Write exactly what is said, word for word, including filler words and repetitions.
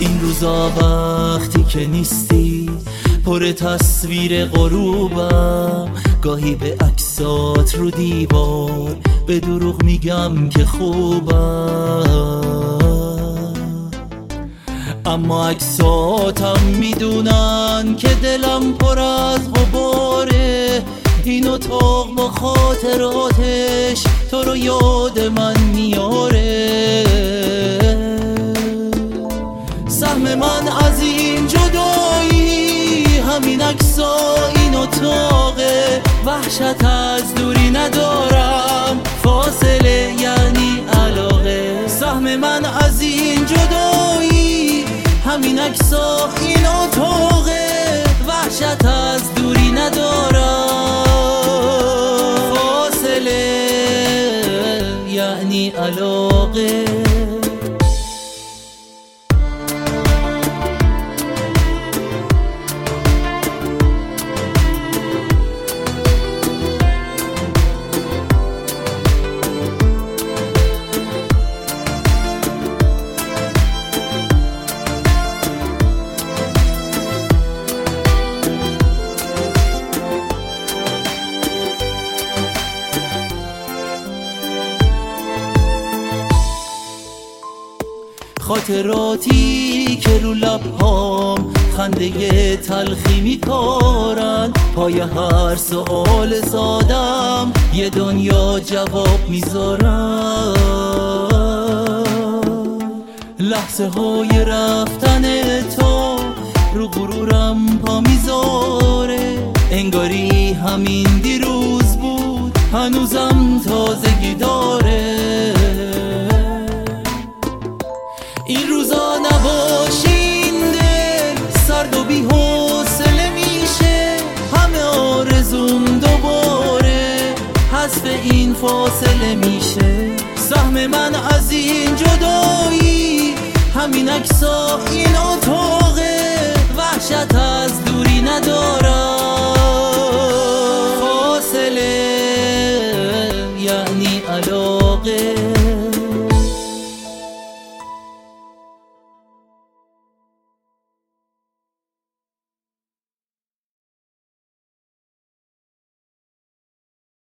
این روزا وقتی که نیستی پر تصویر غروبم، گاهی به عکسات رو دیوار به دروغ میگم که خوبم، اما عکساتم میدونن که دلم پر از غباره. این اتاق با خاطراتش تو رو یاد من میاره. سهم من از این جدایی همین عکسا این اتاقه، وحشت از دوری ندارم، فاصله یعنی علاقه. سهم من از این جدایی همین عکسا این اتاقه، وحشت از دوری ندارم، فاصله یعنی علاقه. خاطراتی که رو لبهام خنده تلخی میکارن، پای هر سؤال سادم یه دنیا جواب میذارن. لحظه های رفتن تو رو غرورم پا میذاره، انگاری همین دیروز بود هنوزم تازگی داره. این روزا نباشین دل سرد و بی حوصله میشه، همه آرزوم دوباره حذف این فاصله میشه. سهم من از این جدایی همین عکسا